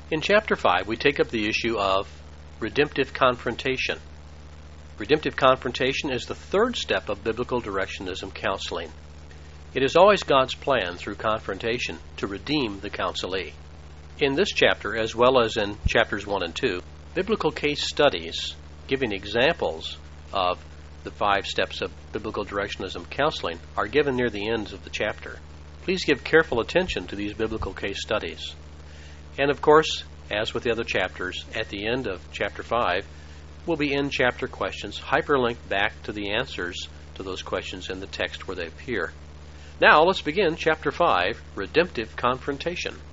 In Chapter 5, we take up the issue of redemptive confrontation. Redemptive confrontation is the third step of biblical directionism counseling. It is always God's plan through confrontation to redeem the counselee. In this chapter, as well as in chapters 1 and 2, biblical case studies giving examples of the 5 steps of biblical directionism counseling are given near the ends of the chapter. Please give careful attention to these biblical case studies. And of course, as with the other chapters, at the end of chapter 5 will be in-chapter questions hyperlinked back to the answers to those questions in the text where they appear. Now let's begin chapter 5, Redemptive Confrontation.